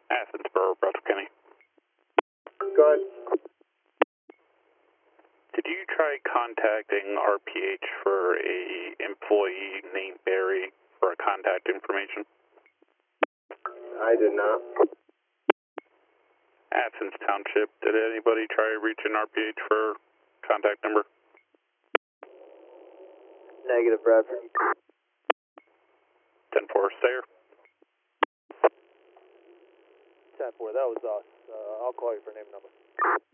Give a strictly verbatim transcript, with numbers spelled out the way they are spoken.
Athensboro, Bradford County. Go ahead. Did you try contacting R P H for a employee named Barry for a contact information? I did not. Athens Township, did anybody try reaching R P H for contact number? Negative, Bradford. ten four, Sayer. ten four, that was us. Uh, I'll call you for name and number.